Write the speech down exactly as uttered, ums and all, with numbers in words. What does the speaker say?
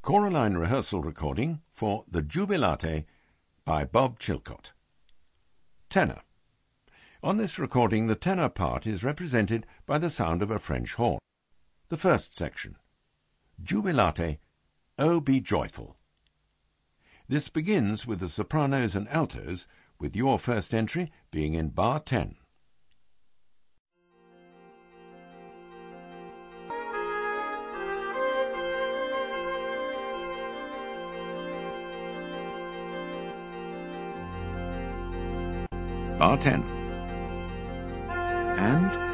Choraline rehearsal recording for The Jubilate by Bob Chilcott. Tenor. On this recording, the tenor part is represented by the sound of a French horn. The first section. Jubilate, O be joyful. This begins with the sopranos and altos, with your first entry being in bar ten. Bar ten. And